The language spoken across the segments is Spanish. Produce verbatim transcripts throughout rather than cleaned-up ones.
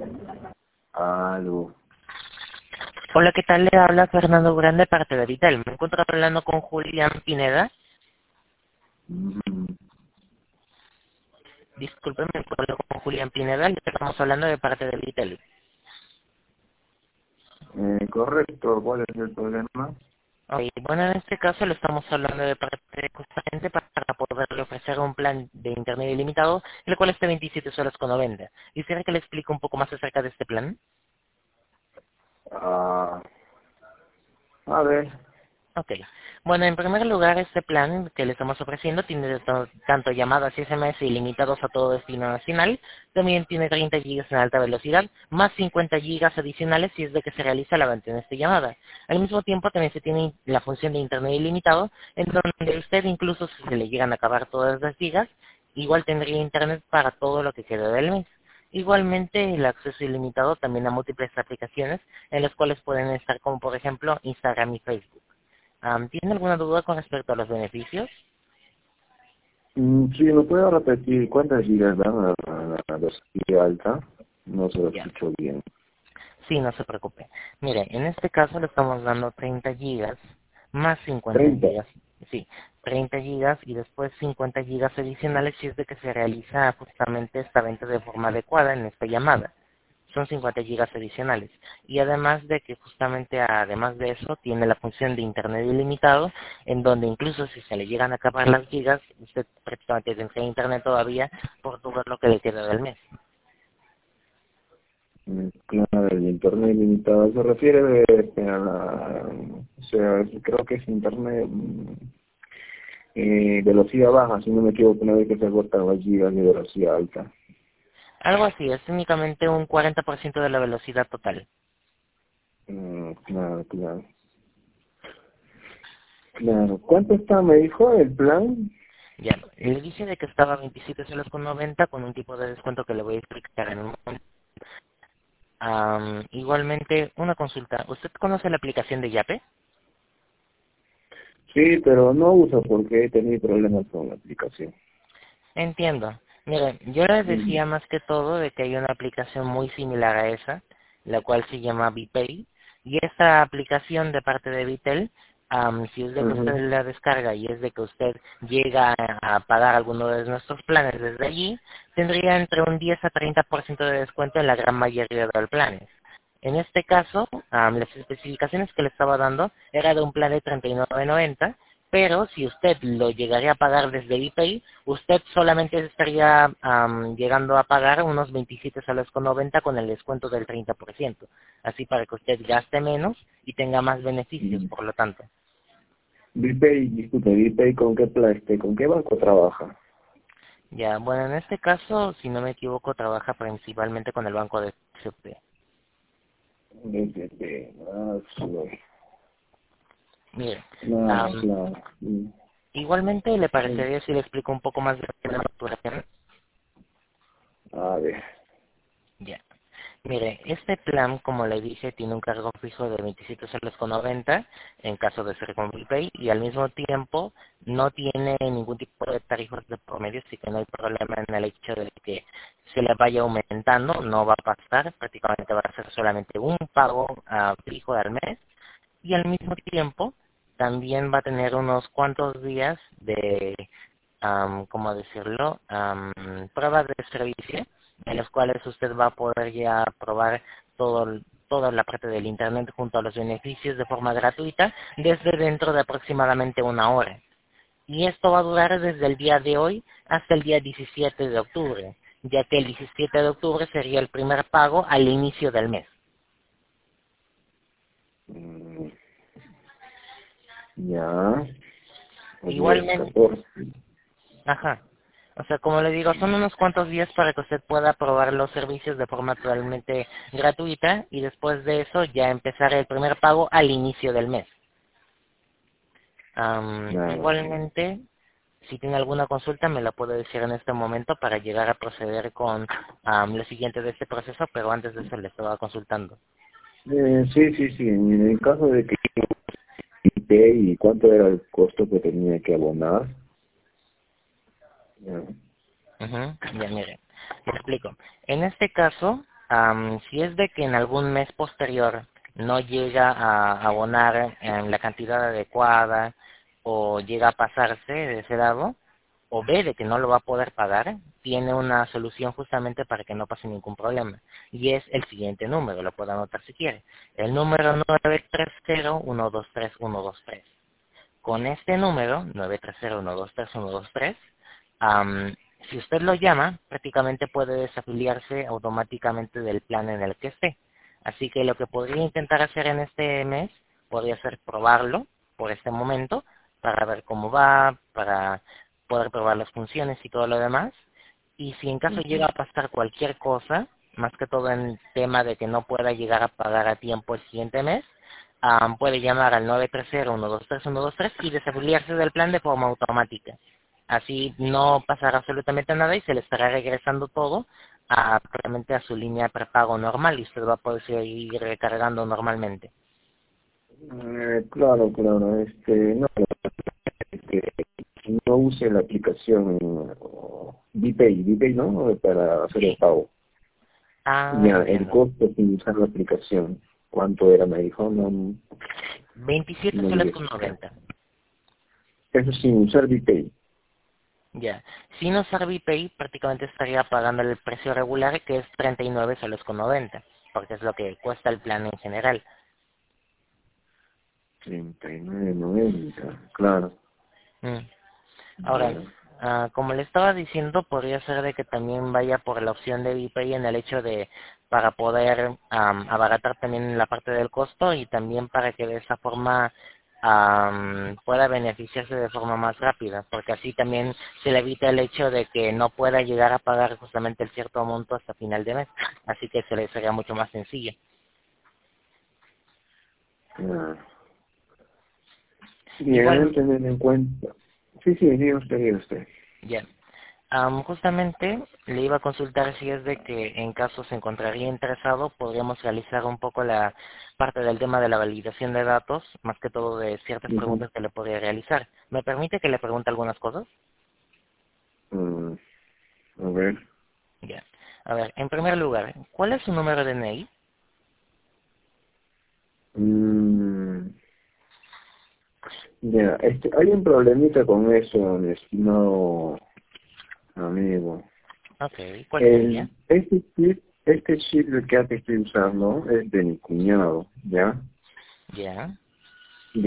Aló. Hola, ¿qué tal? Le habla Fernando Grande, parte de Vital. Me encuentro hablando con Julián Pineda. Mm, Disculpe, me encuentro con Julián Pineda. Le estamos hablando de parte de Vital. eh, correcto, ¿cuál es el problema? Ok, bueno, en este caso le estamos hablando de parte justamente para poderle ofrecer un plan de internet ilimitado, el cual esté veintisiete soles con noventa. ¿Quisiera que le explique un poco más acerca de este plan? Ah, a ver, Ok. Bueno, en primer lugar, este plan que le estamos ofreciendo tiene de to- tanto llamadas y S M S ilimitados a todo destino nacional, también tiene treinta gigas en alta velocidad, más cincuenta gigas adicionales si es de que se realiza la mantenida llamada. Al mismo tiempo, también se tiene la función de internet ilimitado, en donde usted incluso si se le llegan a acabar todas las gigas, igual tendría internet para todo lo que quede del mes. Igualmente, el acceso ilimitado también a múltiples aplicaciones, en las cuales pueden estar como por ejemplo Instagram y Facebook. Am, ¿Tiene alguna duda con respecto a los beneficios? mm, sí, ¿me puedo repetir cuántas gigas dan a la a la velocidad alta? No se lo Ya. escucho bien. Sí, no se preocupe. Mire, en este caso le estamos dando treinta gigas más cincuenta Treinta. gigas. Sí, treinta gigas y después cincuenta gigas adicionales si es de que se realiza justamente esta venta de forma adecuada en esta llamada. Son cincuenta gigas adicionales. Y además de que justamente además de eso tiene la función de internet ilimitado, en donde incluso si se le llegan a acabar las gigas, usted prácticamente tendría internet todavía por todo lo que le queda del mes. Mm, Claro, el internet limitado se refiere eh, a la, o sea, creo que es internet mm, eh, velocidad baja, si no me equivoco, una vez que se agotan las gigas de velocidad alta. Algo así, es únicamente un cuarenta por ciento de la velocidad total. Mm, claro, claro. Claro. ¿Cuánto está, me dijo, el plan? Ya, le dije de que estaba veintisiete soles con noventa con un tipo de descuento que le voy a explicar en un momento. Am, igualmente, una consulta. ¿Usted conoce la aplicación de Yape? Sí, pero no uso porque he tenido problemas con la aplicación. Entiendo. Mire, yo les Mm, decía más que todo de que hay una aplicación muy similar a esa, la cual se llama BPay, y esta aplicación de parte de Vitel, am, si es de que ajá. usted la descarga y es de que usted llega a pagar alguno de nuestros planes desde allí, tendría entre un diez a treinta por ciento de descuento en la gran mayoría de los planes. En este caso, am, las especificaciones que le estaba dando era de un plan de treinta y nueve noventa, pero si usted lo llegaría a pagar desde ePay, usted solamente estaría am, llegando a pagar unos veintisiete soles con noventa con el descuento del treinta por ciento. Así para que usted gaste menos y tenga más beneficios, Mm. por lo tanto. BPay, disculpe, BPay, ¿con qué pla- este, con qué banco trabaja? Ya, bueno, en este caso, si no me equivoco, trabaja principalmente con el banco de C P. B P P, ah, sí. Mire, Claro, am, claro. Mm, igualmente le sí. parecería si le explico un poco más de la facturación. A ver. Ya. Mire, este plan, como le dije, tiene un cargo fijo de veintisiete soles con noventa en caso de ser con Pay y al mismo tiempo no tiene ningún tipo de tarifas de promedio, así que no hay problema en el hecho de que se le vaya aumentando, no va a pasar, prácticamente va a ser solamente un pago ah, fijo al mes y al mismo tiempo también va a tener unos cuantos días de, am, ¿cómo decirlo?, am, pruebas de servicio en los cuales usted va a poder ya probar todo el- toda la parte del Internet junto a los beneficios de forma gratuita desde dentro de aproximadamente una hora. Y esto va a durar desde el día de hoy hasta el día diecisiete de octubre, ya que el diecisiete de octubre sería el primer pago al inicio del mes. Mm, ya. El día Igualmente, catorce. ajá. O sea, como le digo, son unos cuantos días para que usted pueda probar los servicios de forma totalmente gratuita y después de eso ya empezar el primer pago al inicio del mes. Am, Claro, claro. igualmente, si tiene alguna consulta me la puede decir en este momento para llegar a proceder con am, lo siguiente de este proceso, pero antes de eso le estaba consultando. Eh, sí, sí, sí. En el caso de que quité y cuánto era el costo que tenía que abonar. Ya. Ujú, ya mire, le explico. En este caso, Am, si es de que en algún mes posterior no llega a abonar en la cantidad adecuada o llega a pasarse de ese lado, o ve de que no lo va a poder pagar, tiene una solución justamente para que no pase ningún problema. Y es el siguiente número, lo puede anotar si quiere. El número nueve tres cero uno dos tres uno dos tres. Con este número, nueve tres cero uno dos tres uno dos tres, am, si usted lo llama, prácticamente puede desafiliarse automáticamente del plan en el que esté. Así que lo que podría intentar hacer en este mes, podría ser probarlo por este momento, para ver cómo va, para poder probar las funciones y todo lo demás. Y si en caso llega Ujú. a pasar cualquier cosa, más que todo en tema de que no pueda llegar a pagar a tiempo el siguiente mes, am, puede llamar al nueve tres cero uno dos tres uno dos tres y desafiliarse del plan de forma automática. Así no pasará absolutamente nada y se le estará regresando todo a, realmente a su línea de prepago normal y usted va a poder seguir recargando normalmente. Eh, claro, claro, este, no, este, no use la aplicación o BPay, BPay, ¿no? Para hacer el Sí. pago. Ah, Ya, el entiendo. costo sin usar la aplicación, ¿cuánto era? Me dijo, no, veintisiete no soles llegué a con escuchar. noventa. Eso sin usar BPay. Ya. Sin usar BPay prácticamente estaría pagando el precio regular que es treinta y nueve soles con noventa, porque es lo que cuesta el plan en general. treinta y nueve noventa, claro. Mm. Ahora, Ya. ah, como le estaba diciendo, podría ser de que también vaya por la opción de BPay en el hecho de para poder am, abaratar también la parte del costo y también para que de esa forma am, pueda beneficiarse de forma más rápida, porque así también se le evita el hecho de que no pueda llegar a pagar justamente el cierto monto hasta final de mes, así que se le sería mucho más sencillo. Ya. Bien, Igual, tener en cuenta. Sí, sí, diga usted, diga usted. ya. Am, justamente le iba a consultar si es de que en caso se encontraría interesado, podríamos realizar un poco la parte del tema de la validación de datos, más que todo de ciertas Ujú. preguntas que le podría realizar. ¿Me permite que le pregunte algunas cosas? Mm, a ver. Ya. A ver, en primer lugar, ¿cuál es su número de N I? Mm, ya, este, hay un problemita con eso, mi estimado amigo. Ok, ¿cuál sería? El, este chip, este chip del que te estoy usando es de mi cuñado, ¿ya? Ya. Ya,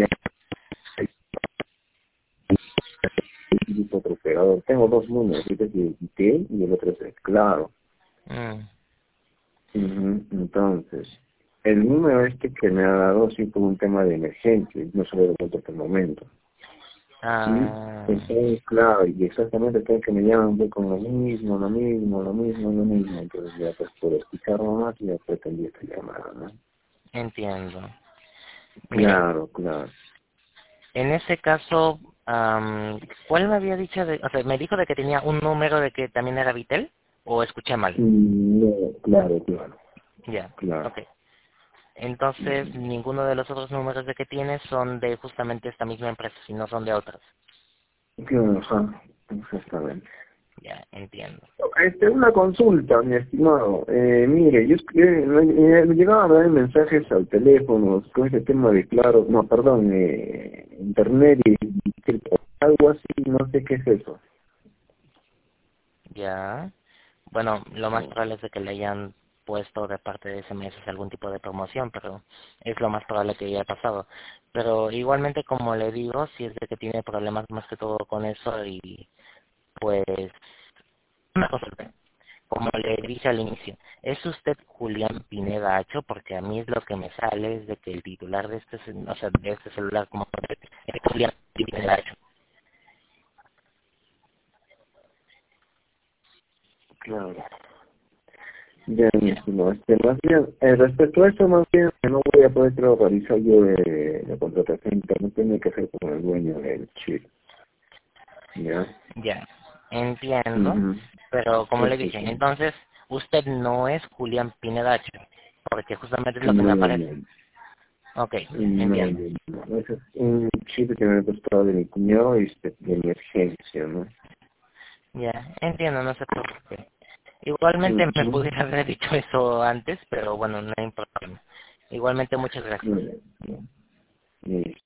hay otro operador. Tengo dos números, este es de I T y el otro es de Claro. Mm. Ujú. Entonces, el número este que me ha dado sí por un tema de emergencia, no se lo he devuelto hasta el momento. Y Ah, entonces, claro, y exactamente creo que me llaman voy con lo mismo, lo mismo, lo mismo, lo mismo. Entonces ya pues por escuchar nomás y ya pretendí esta llamada, ¿no? entiendo. Mire, Claro, claro. en ese caso, am, ¿cuál me había dicho de, o sea, me dijo de que tenía un número de que también era Vitel o escuché mal? Mm, no, claro, claro, Ya, claro. ok. Entonces, Ujú. ninguno de los otros números de que tienes son de justamente esta misma empresa, sino son de otras. Claro, ajá, exactamente. Ya, entiendo. Este, una consulta, mi estimado. Eh, mire, yo es que, eh, me, me llegaban a dar mensajes al teléfono con ese tema de claro, no, perdón, eh, internet y, y algo así, no sé qué es eso. Ya. Bueno, lo más Oh, probable es de que le hayan puesto de parte de ese mes algún tipo de promoción, pero es lo más probable que haya pasado. Pero igualmente, como le digo, si es de que tiene problemas más que todo con eso y pues una consulta. Como le dije al inicio, ¿es usted Julián Pineda Acho? Porque a mí es lo que me sale, es de que el titular de este, cel- o sea, de este celular como es Julián Pineda Acho. claro. Bien, mi Ya, estimado. Este, más bien, eh, respecto a esto, más bien, que no voy a poder creo, realizar yo eh, la contratación internet, tiene que ser con el dueño del chip. ¿Ya? ya, entiendo, mhm pero como Sí, le sí, dije, sí. entonces usted no es Julián Pineda Acho, porque justamente es lo que me No, aparece. no, Ok, no, entiendo. no, no. Ese es un chip que me ha costado de mi cuñado y este, de emergencia, ¿no? Ya, entiendo, no se preocupe. Igualmente Sí, me sí. pudiera haber dicho eso antes, pero bueno, no hay problema. Igualmente muchas gracias. Muy bien, bien. Bien.